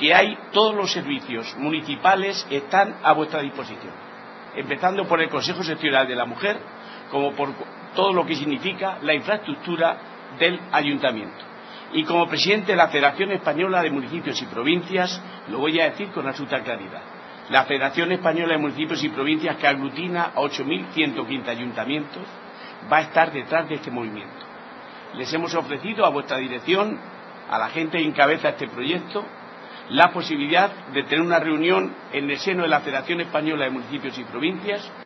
que hay todos los servicios municipales están a vuestra disposición, empezando por el Consejo Sectorial de la Mujer, como por todo lo que significa la infraestructura del Ayuntamiento. Y como presidente de la Federación Española de Municipios y Provincias, lo voy a decir con absoluta claridad. La Federación Española de Municipios y Provincias, que aglutina a 8.115 ayuntamientos, va a estar detrás de este movimiento. Les hemos ofrecido a vuestra dirección, a la gente que encabeza este proyecto, la posibilidad de tener una reunión en el seno de la Federación Española de Municipios y Provincias